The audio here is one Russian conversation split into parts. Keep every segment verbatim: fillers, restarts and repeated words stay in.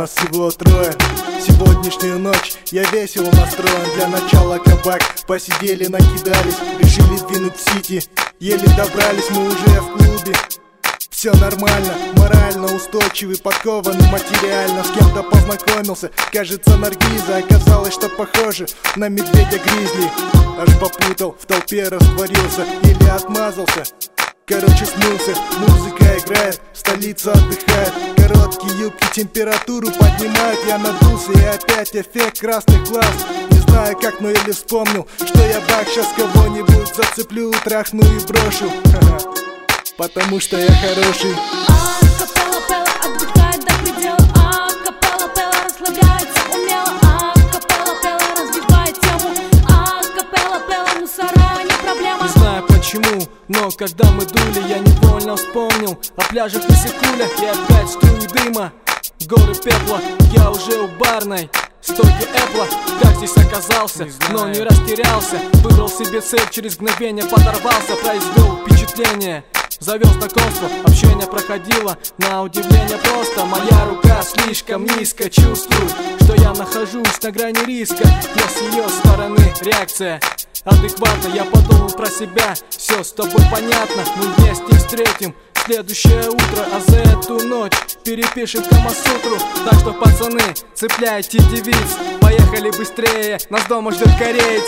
нас всего трое. Сегодняшнюю ночь я весело настроен. Для начала кабак, посидели, накидались, решили двинуть в сити. Еле добрались, мы уже в клубе. Все нормально, морально устойчивый, подкованный материально. С кем-то познакомился, кажется, Наргиза. Оказалось, что похоже на медведя-гризли. Аж попутал, в толпе растворился или отмазался. Короче, смылся, музыка играет, столица отдыхает. Короткие юбки температуру поднимают. Я надулся и опять эффект красных глаз. Не знаю как, но еле вспомнил, что я бак. Сейчас кого-нибудь зацеплю, трахну и брошу. Потому что я хороший. А-капелла пела отдыхает до предела. А-капелла пела расслабляется умело. А-капелла пела разбивает тему. А-капелла пела мусора не проблема. Не знаю почему, но когда мы дули, я невольно вспомнил о пляжах на Сикуле. И опять струи дыма, горы пепла. Я уже у барной стойки Эпла. Как здесь оказался, не но не растерялся. Выбрал себе цель, через мгновение подорвался. Произвел впечатление, завел знакомство, общение проходило на удивление просто. Моя рука слишком низко, чувствую, что я нахожусь на грани риска. Но с ее стороны реакция адекватно. Я подумал про себя, все с тобой понятно. Мы вместе встретим следующее утро, а за эту ночь перепишем Камасутру. Так что, пацаны, цепляйте девиц, поехали быстрее, нас дома ждет кореец.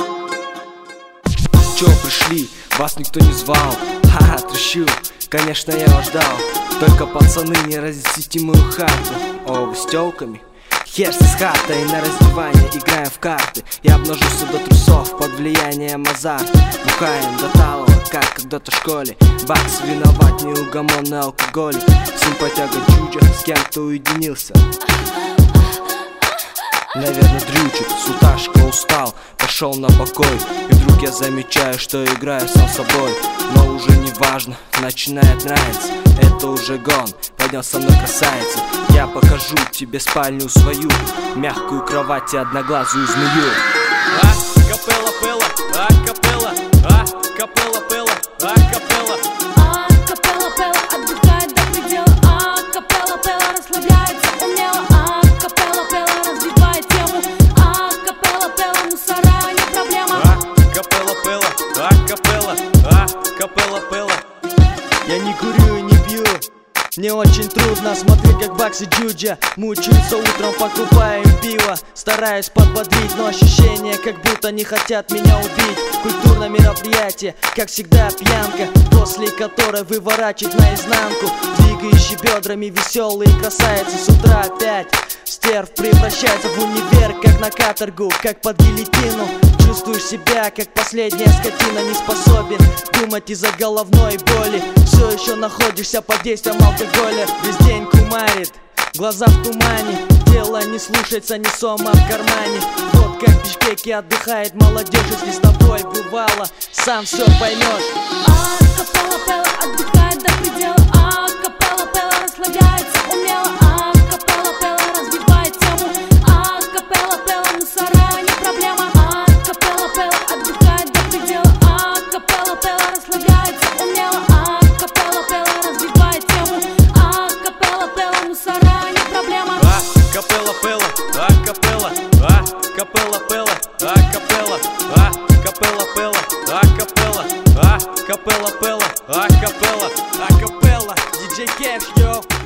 Чё пришли? Вас никто не звал. Ха-ха, трещу, конечно я вас ждал. Только, пацаны, не разнесите мою хату. О, вы с тёлками? Хер с хатой, на раздевание играем в карты. Я обнажусь до трусов под влиянием азарта. Бухаем до талого, как когда-то в школе. Бакс виноват, неугомонный алкоголик. Симпатяга Джуджа с кем-то уединился. Наверное, дрючит, суташка устал, пошел на покой. И вдруг я замечаю, что играю сам собой. Но уже не важно, начинает нравиться. Это уже гон, пойдем со мной, красавица. Я покажу тебе спальню свою, мягкую кровать и одноглазую змею. А-капелла пела, а-капелла, а-капелла пела, а-капелла. А-капелла пела отдыхает до предела. А-капелла пела расслабляется умело. А-капелла пела разбивает тему. А-капелла пела мусора не проблема. А-капелла пела, а-капелла, а-капелла пела. Я не курю и не пью, мне очень трудно смотреть, как Бакс и Джуджа мучаются утром, покупая им пиво. Стараюсь подбодрить, но ощущение, как будто не хотят меня убить. Культурное мероприятие, как всегда пьянка, после которой выворачивает наизнанку. Двигающие бедрами веселые красавицы. С утра опять стерв превращается в универ, как на каторгу, как под гильотину. Чувствуешь себя, как последняя скотина, не способен думать из-за головной боли. Все еще находишься под действием алкоголя. Весь день кумарит, глаза в тумане, тело не слушается, ни сома в кармане. Вот как в Бишкеке отдыхает молодежь. Если с тобой бывало, сам все поймешь. А-капелла пела отдыхает до предела. А-капелла пела расслабляется умело. А-капелла пела разбивает тему. А-капелла пела мусора не проблема. А-капелла пела отдыхает до предела. А-капелла пела расслабляется умело. А-капелла пела разбивает тему. А-капелла пела мусора не проблема. А-капелла пела, а-капелла, а-капелла пела, а-капелла, а-капелла пела, а-капелла, а-капелла пела, а-капелла, а-капелла, диджей Кэш, йоу.